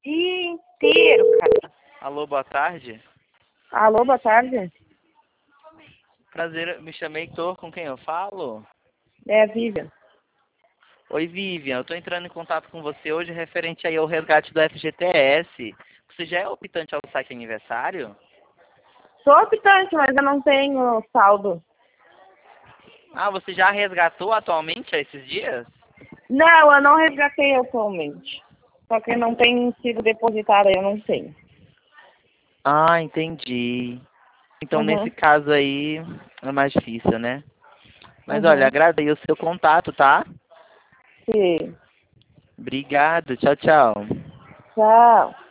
dia inteiro, cara. Alô, boa tarde. Alô, boa tarde. Prazer, me chamei Heitor, com quem eu falo? É a Vivian. Oi, Vivian, eu tô entrando em contato com você hoje referente aí ao resgate do FGTS. Você já é optante ao saque aniversário? Sou optante, mas eu não tenho saldo. Ah, você já resgatou atualmente há esses dias? Não, eu não resgatei atualmente. Só que não tem sido depositada, eu não tenho. Ah, entendi. Então, nesse Uhum, caso aí, é mais difícil, né? Mas olha, uhum. agradei o seu contato, tá? Sim. Obrigado, tchau, tchau. Tchau.